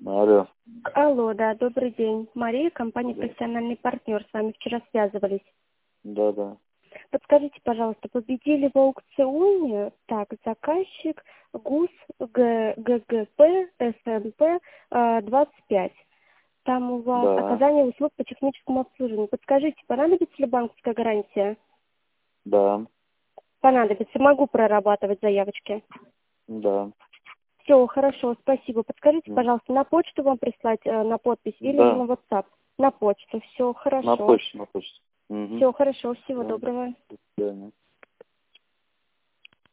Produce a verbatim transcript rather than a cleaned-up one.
Алло. Алло, да, добрый день. Мария, компания Да. «Профессиональный партнер». С вами вчера связывались. Да, да. Подскажите, пожалуйста, победили в аукционе, так, заказчик ГУС Г- ГГП СМП э, двадцать пять. Там у вас Да. оказание услуг по техническому обслуживанию. Подскажите, понадобится ли банковская гарантия? Да. Понадобится. Могу прорабатывать заявочки. Да. Все, хорошо, спасибо. Подскажите, М. пожалуйста, на почту вам прислать э, на подпись или же Да. на WhatsApp? На почту. Все, На хорошо. почту, на почту. Угу. Все, хорошо. Всего Да. доброго. До свидания.